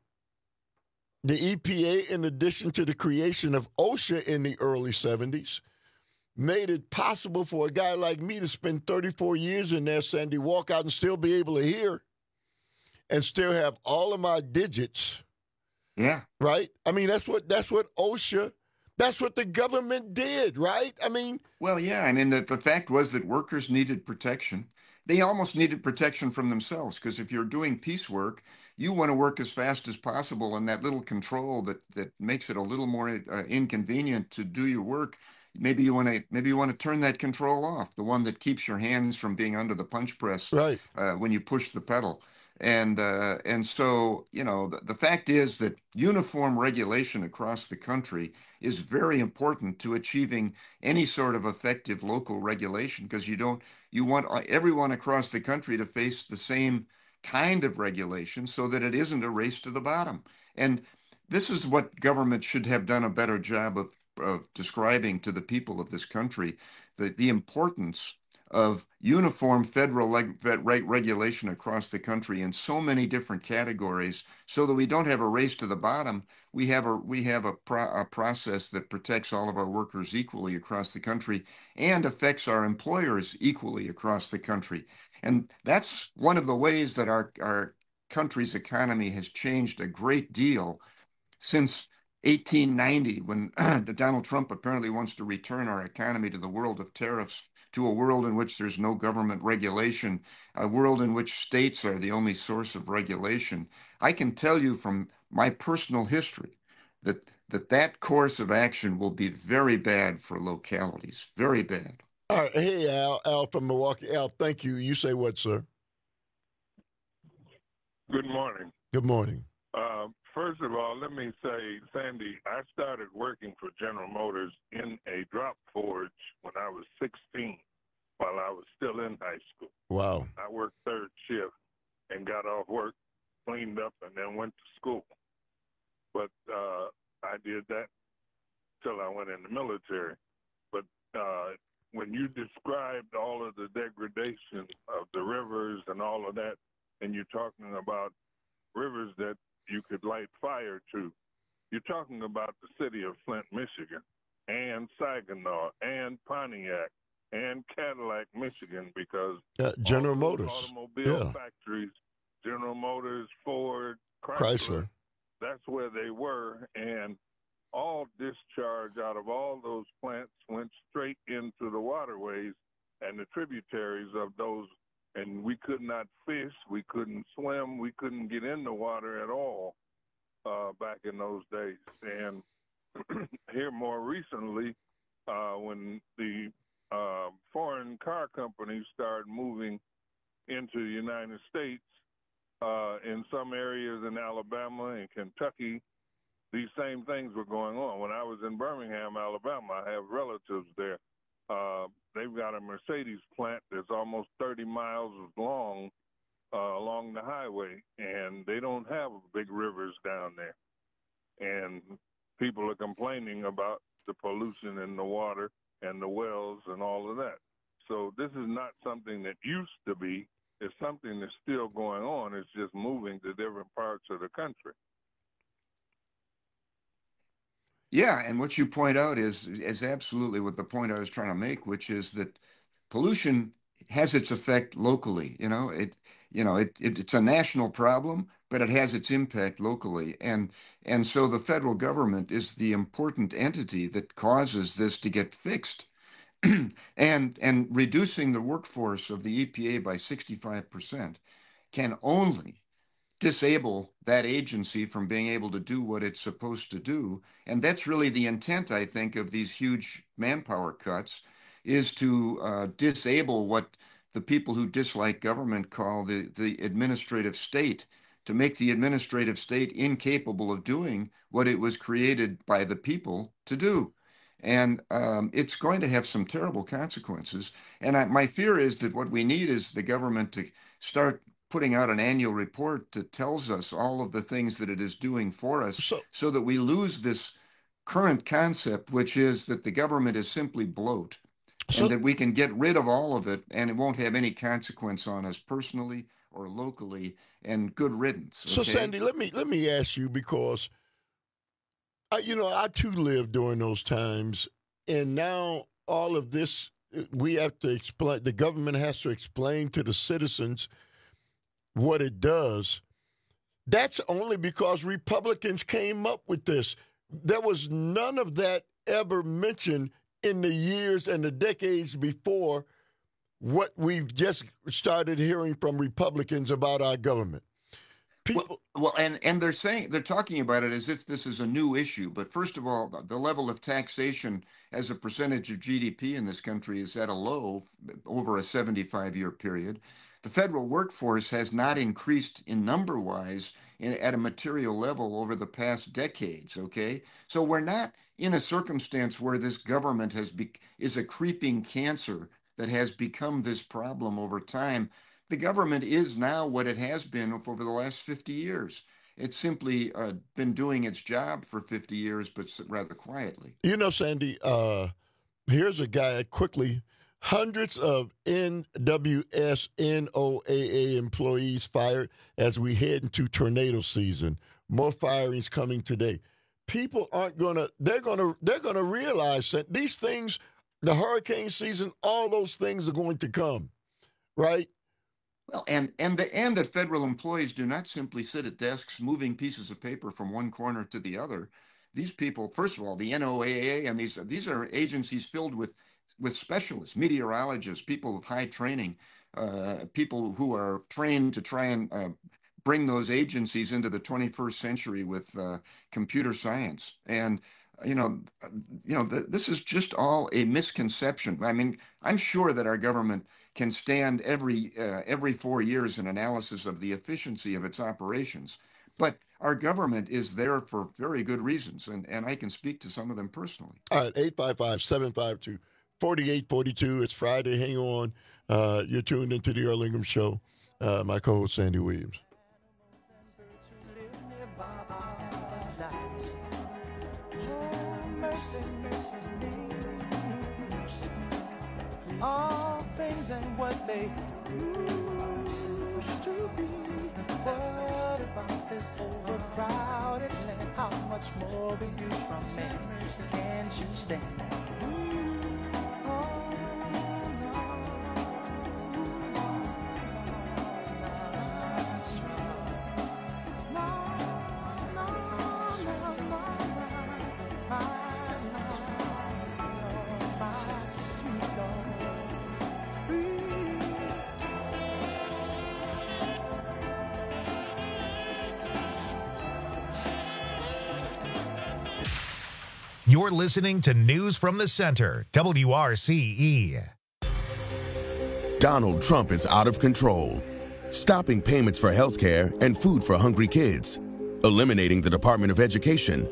the EPA, in addition to the creation of OSHA in the early 70s, made it possible for a guy like me to spend 34 years in there, Sandy, walk out and still be able to hear and still have all of my digits. Yeah. Right? I mean, that's what OSHA, that's what the government did, right? I mean. Well, yeah. I mean, the fact was that workers needed protection. They almost needed protection from themselves, because if you're doing piecework, you want to work as fast as possible, and that little control that makes it a little more inconvenient to do your work. Maybe you want to turn that control off, the one that keeps your hands from being under the punch press when you push the pedal. And so, the fact is that uniform regulation across the country is very important to achieving any sort of effective local regulation, because you want everyone across the country to face the same kind of regulation so that it isn't a race to the bottom. And this is what government should have done a better job of describing to the people of this country, the importance of uniform federal regulation across the country in so many different categories, so that we don't have a race to the bottom. We have a process that protects all of our workers equally across the country and affects our employers equally across the country. And that's one of the ways that our country's economy has changed a great deal since 1890, when Donald Trump apparently wants to return our economy to the world of tariffs, to a world in which there's no government regulation, a world in which states are the only source of regulation. I can tell you from my personal history that course of action will be very bad for localities, very bad. All right. Hey, Al from Milwaukee. Al, thank you. You say what, sir? Good morning. Good morning. First of all, let me say, Sandy, I started working for General Motors in a drop forge when I was 16, while I was still in high school. Wow. I worked third shift and got off work, cleaned up, and then went to school. But I did that till I went in the military. But when you described all of the degradation of the rivers and all of that, and you're talking about rivers that you could light fire to, you're talking about the city of Flint, Michigan, and Saginaw, and Pontiac, and Cadillac, Michigan, because General Motors, automobile factories, General Motors, Ford, Chrysler, that's where they were, and all discharge out of all those plants went straight into the waterways and the tributaries of those. And we could not fish, we couldn't swim, we couldn't get in the water at all back in those days. And here more recently, when the foreign car companies started moving into the United States, in some areas in Alabama and Kentucky, these same things were going on. When I was in Birmingham, Alabama, I have relatives there. They've got a Mercedes plant that's almost 30 miles long along the highway, and they don't have big rivers down there. And people are complaining about the pollution in the water and the wells and all of that. So this is not something that used to be. It's something that's still going on. It's just moving to different parts of the country. Yeah, and what you point out is absolutely what the point I was trying to make, which is that pollution has its effect locally. It's a national problem, but it has its impact locally, and so the federal government is the important entity that causes this to get fixed, and reducing the workforce of the EPA by 65% can only disable that agency from being able to do what it's supposed to do. And that's really the intent, I think, of these huge manpower cuts, is to disable what the people who dislike government call the administrative state, to make the administrative state incapable of doing what it was created by the people to do. And it's going to have some terrible consequences. And my fear is that what we need is the government to start putting out an annual report that tells us all of the things that it is doing for us, so that we lose this current concept, which is that the government is simply bloat, and that we can get rid of all of it and it won't have any consequence on us personally or locally, and good riddance. Okay? So, Sandy, let me ask you, because I too lived during those times, and now all of this, we have to explain, the government has to explain to the citizens what it does. That's only because Republicans came up with this. There was none of that ever mentioned in the years and the decades before what we've just started hearing from Republicans about our government. And they're talking about it as if this is a new issue. But first of all, the level of taxation as a percentage of GDP in this country is at a low over a 75-year period. The federal workforce has not increased in number-wise at a material level over the past decades, okay? So we're not in a circumstance where this government is a creeping cancer that has become this problem over time. The government is now what it has been over the last 50 years. It's simply been doing its job for 50 years, but rather quietly. Sandy, here's a guy quickly. Hundreds of NWS NOAA employees fired as we head into tornado season. More firings coming today. People they're gonna realize that these things, the hurricane season, all those things are going to come, right? Well, and that federal employees do not simply sit at desks moving pieces of paper from one corner to the other. These people, first of all, the NOAA, and these are agencies filled with specialists, meteorologists, people with high training, people who are trained to try and bring those agencies into the 21st century with computer science. And this is just all a misconception. I mean, I'm sure that our government can stand every 4 years an analysis of the efficiency of its operations, but our government is there for very good reasons, and I can speak to some of them personally. All right, 855-752-4842. It's Friday. Hang on. You're tuned into the Earl Ingram Show. My co-host, Sandy Williams. All things and what they used to be. What about this overcrowded land? How much more will you from me? Can't you stand? You're listening to News from the Center, WRCE. Donald Trump is out of control, stopping payments for health care and food for hungry kids, eliminating the Department of Education,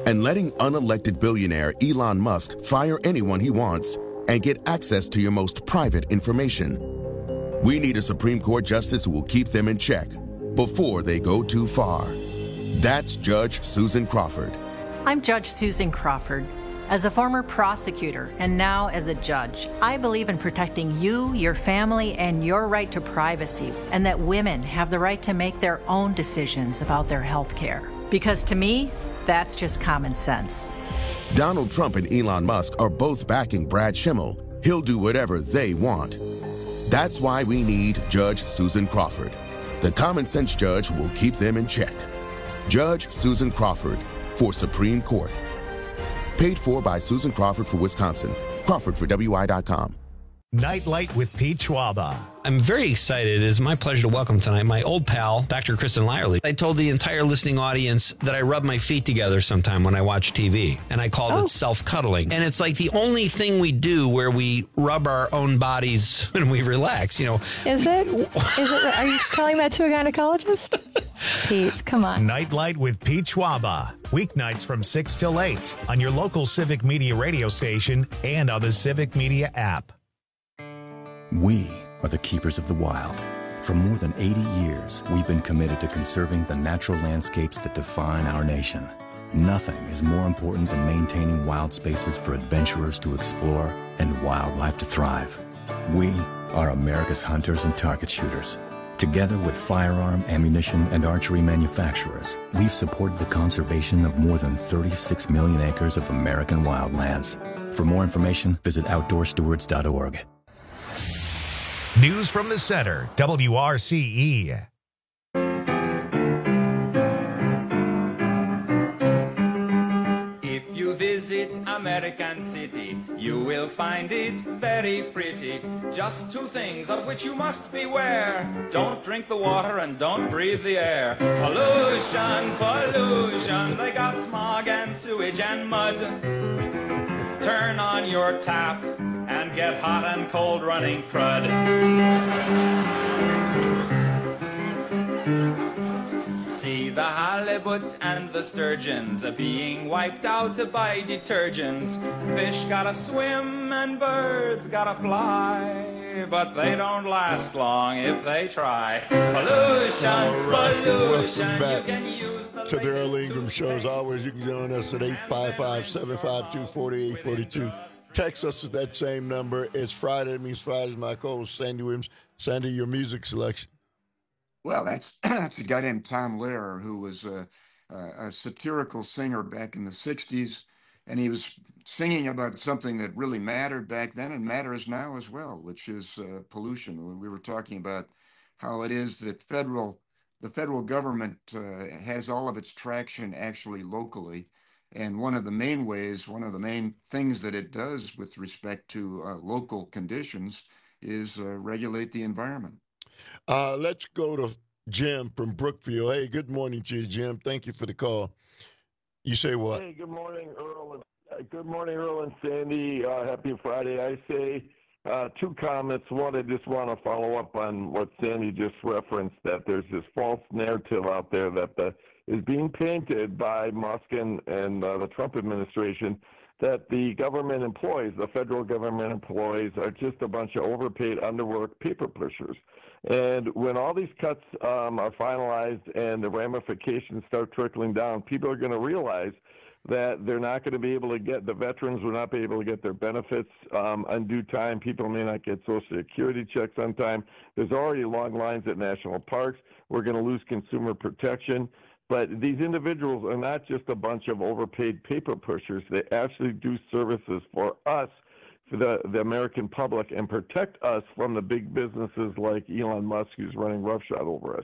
and letting unelected billionaire Elon Musk fire anyone he wants and get access to your most private information. We need a Supreme Court justice who will keep them in check before they go too far. That's Judge Susan Crawford. I'm Judge Susan Crawford. As a former prosecutor and now as a judge, I believe in protecting you, your family, and your right to privacy, and that women have the right to make their own decisions about their health care. Because to me, that's just common sense. Donald Trump and Elon Musk are both backing Brad Schimmel. He'll do whatever they want. That's why we need Judge Susan Crawford, the common sense judge who will keep them in check. Judge Susan Crawford for Supreme Court. Paid for by Susan Crawford for Wisconsin. Crawford for WI.com. Nightlight with Pete Schwaba. I'm very excited. It is my pleasure to welcome tonight my old pal, Dr. Kristen Lyerly. I told the entire listening audience that I rub my feet together sometime when I watch TV, and I called it self-cuddling. And it's like the only thing we do where we rub our own bodies when we relax, you know. Is it? Are you telling that to a gynecologist? Pete, come on. Nightlight with Pete Schwaba. Weeknights from 6 till 8 on your local Civic Media radio station and on the Civic Media app. We are the keepers of the wild. For more than 80 years, we've been committed to conserving the natural landscapes that define our nation. Nothing is more important than maintaining wild spaces for adventurers to explore and wildlife to thrive. We are America's hunters and target shooters. Together with firearm, ammunition, and archery manufacturers, we've supported the conservation of more than 36 million acres of American wildlands. For more information, visit OutdoorStewards.org. News from the Center, WRCE. If you visit American City, you will find it very pretty. Just two things of which you must beware. Don't drink the water and don't breathe the air. Pollution, pollution, they got smog and sewage and mud. Turn on your tap and get hot and cold running crud. See the halibuts and the sturgeons are being wiped out by detergents. Fish gotta swim and birds gotta fly, but they don't last long if they try. Pollution, pollution, welcome you can use the to the Earl Ingram Show. As always, you can join us at 855-752-4842. Text us at that same number. It's Friday. It means Friday's my co-host, Sandy Williams. Sandy, your music selection. Well, that's a guy named Tom Lehrer, who was a satirical singer back in the 60s, and he was singing about something that really mattered back then and matters now as well, which is pollution. We were talking about how it is that the federal government has all of its traction actually locally. And one of the main things that it does with respect to local conditions is regulate the environment. Let's go to Jim from Brookfield. Hey, good morning to you, Jim. Thank you for the call. You say what? Hey, good morning, Earl. Good morning, Earl and Sandy. Happy Friday. I say two comments. One, I just want to follow up on what Sandy just referenced, that there's this false narrative out there that is being painted by Musk and the Trump administration that the government employees, the federal government employees, are just a bunch of overpaid, underworked paper pushers. And when all these cuts are finalized and the ramifications start trickling down, people are going to realize that they're not going to be able to get, the veterans will not be able to get their benefits on due time. People may not get Social Security checks on time. There's already long lines at national parks. We're going to lose consumer protection. But these individuals are not just a bunch of overpaid paper pushers. They actually do services for us, for the American public, and protect us from the big businesses like Elon Musk, who's running roughshod over us.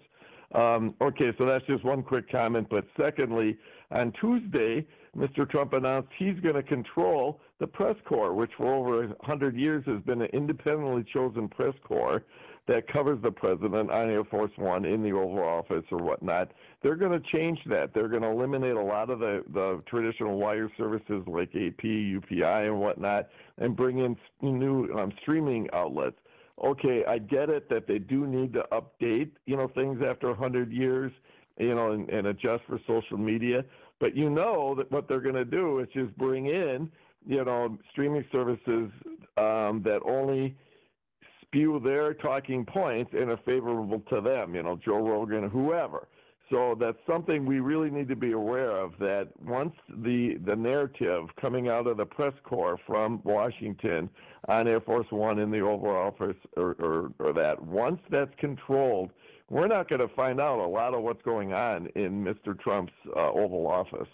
Okay, so that's just one quick comment. But secondly, on Tuesday, Mr. Trump announced he's going to control the press corps, which for over 100 years has been an independently chosen press corps that covers the president on Air Force One in the Oval Office or whatnot. They're going to change that. They're going to eliminate a lot of the traditional wire services like AP, UPI, and whatnot, and bring in new streaming outlets. Okay, I get it that they do need to update, things after 100 years, and adjust for social media. But you know that what they're going to do is just bring in, streaming services that only spew their talking points and are favorable to them, Joe Rogan, whoever. So that's something we really need to be aware of, that once the narrative coming out of the press corps from Washington on Air Force One in the Oval Office or that, once that's controlled, we're not going to find out a lot of what's going on in Mr. Trump's Oval Office.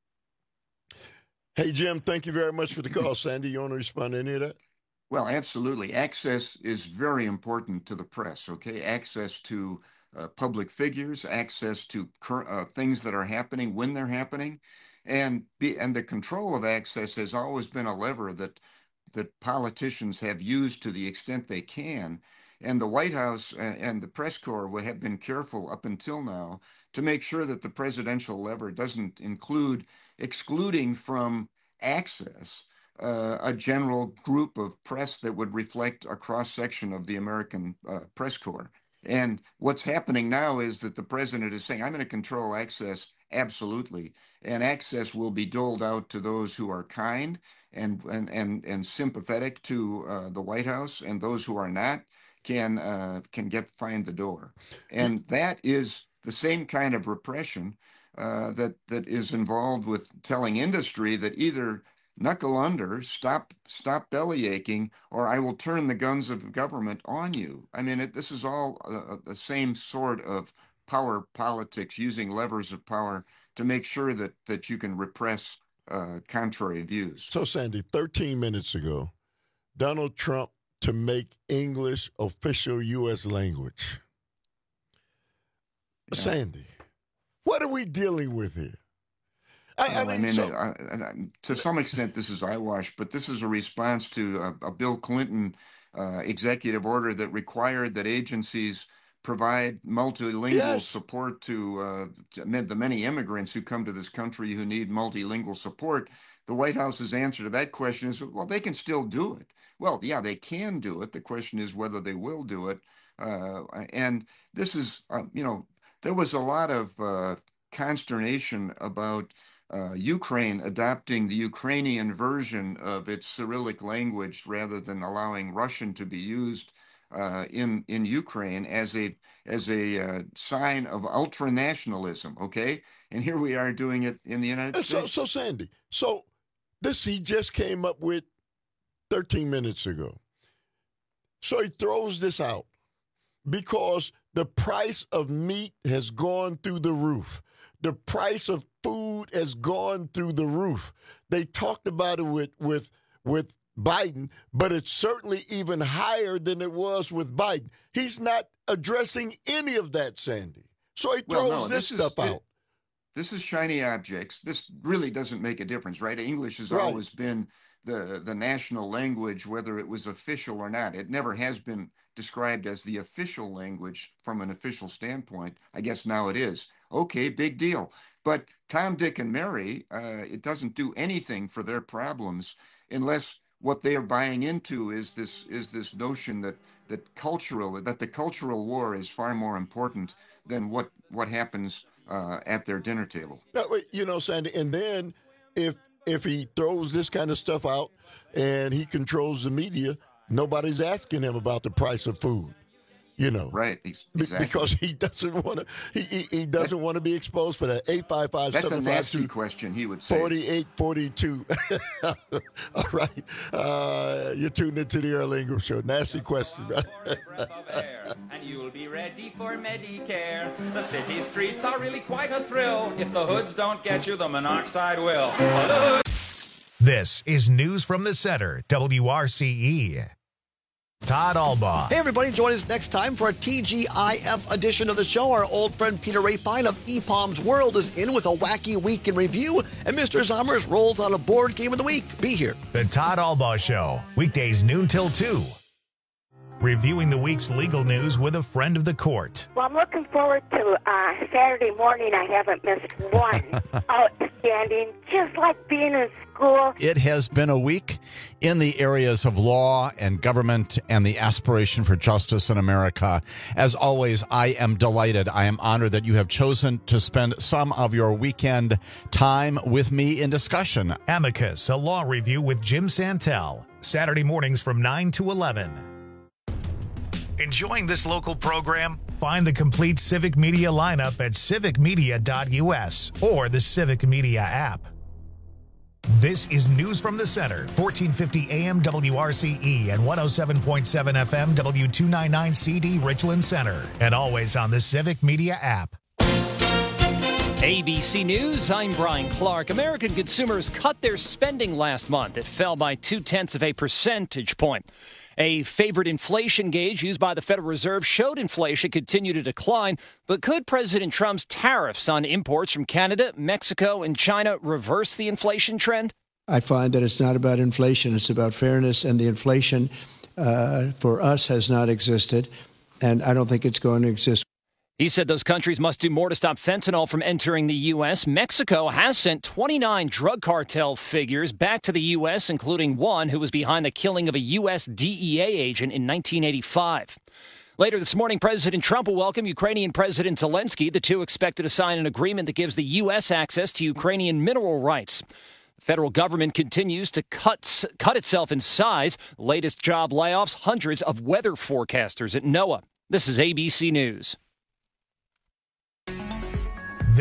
Hey, Jim, thank you very much for the call. Sandy, you want to respond to any of that? Well, absolutely. Access is very important to the press, okay? Access to public figures, access to things that are happening when they're happening, and the control of access has always been a lever that politicians have used to the extent they can. And the White House and the press corps would have been careful up until now to make sure that the presidential lever doesn't include excluding from access a general group of press that would reflect a cross-section of the American press corps. And what's happening now is that the president is saying, I'm going to control access, absolutely. And access will be doled out to those who are kind and sympathetic to the White House, and those who are not can find the door. And that is the same kind of repression that is involved with telling industry that either knuckle under, stop belly aching, or I will turn the guns of government on you. I mean, this is all the same sort of power politics, using levers of power to make sure that you can repress contrary views. So, Sandy, 13 minutes ago, Donald Trump to make English official U.S. language. Yeah. Sandy, what are we dealing with here? To some extent, this is eyewash, but this is a response to a Bill Clinton executive order that required that agencies provide multilingual support to the many immigrants who come to this country who need multilingual support. The White House's answer to that question is, well, they can still do it. Well, yeah, they can do it. The question is whether they will do it. And this is, there was a lot of consternation about Ukraine adopting the Ukrainian version of its Cyrillic language rather than allowing Russian to be used in Ukraine as a sign of ultranationalism. Okay, and here we are doing it in the United States. So Sandy, this he just came up with 13 minutes ago. So he throws this out because the price of meat has gone through the roof. The price of food has gone through the roof. They talked about it with Biden, but it's certainly even higher than it was with Biden. He's not addressing any of that, Sandy. So he throws this stuff out. This is shiny objects. This really doesn't make a difference, right? English has always been the national language, whether it was official or not. It never has been described as the official language from an official standpoint. I guess now it is. Okay, big deal. But Tom, Dick, and Mary, it doesn't do anything for their problems unless what they are buying into is this notion that the cultural war is far more important than what happens at their dinner table. Sandy, and then if he throws this kind of stuff out and he controls the media, nobody's asking him about the price of food. Right, exactly. Because he doesn't want to. He doesn't want to be exposed for that. 855. That's a nasty question. He would say 4842. All right, you're tuned into the Earl Ingram Show. Nasty question. And you'll be ready for Medicare. The city streets are really quite a thrill. If the hoods don't get you, the monoxide will. This is News from the Center, WRCE. Todd Albaugh. Hey, everybody. Join us next time for a TGIF edition of the show. Our old friend Peter Rapine of EPOM's World is in with a wacky week in review, and Mr. Zommers rolls out a board game of the week. Be here. The Todd Albaugh Show, weekdays noon till 2. reviewing the week's legal news with a friend of the court. Well, I'm looking forward to Saturday morning. I haven't missed one. Outstanding, just like being in school. It has been a week in the areas of law and government and the aspiration for justice in America. As always, I am delighted. I am honored that you have chosen to spend some of your weekend time with me in discussion. Amicus, a law review with Jim Santel. Saturday mornings from 9 to 11. Enjoying this local program? Find the complete Civic Media lineup at civicmedia.us or the Civic Media app. This is News from the Center, 1450 AM WRCE and 107.7 FM W299 CD Richland Center, and always on the Civic Media app. ABC News, I'm Brian Clark. American consumers cut their spending last month. It fell by 0.2 percentage points. A favorite inflation gauge used by the Federal Reserve showed inflation continue to decline, but could President Trump's tariffs on imports from Canada, Mexico, and China reverse the inflation trend? I find that it's not about inflation, it's about fairness, and the inflation for us has not existed, and I don't think it's going to exist. He said those countries must do more to stop fentanyl from entering the U.S. Mexico has sent 29 drug cartel figures back to the U.S., including one who was behind the killing of a U.S. DEA agent in 1985. Later this morning, President Trump will welcome Ukrainian President Zelensky. The two expected to sign an agreement that gives the U.S. access to Ukrainian mineral rights. The federal government continues to cut itself in size. Latest job layoffs, hundreds of weather forecasters at NOAA. This is ABC News.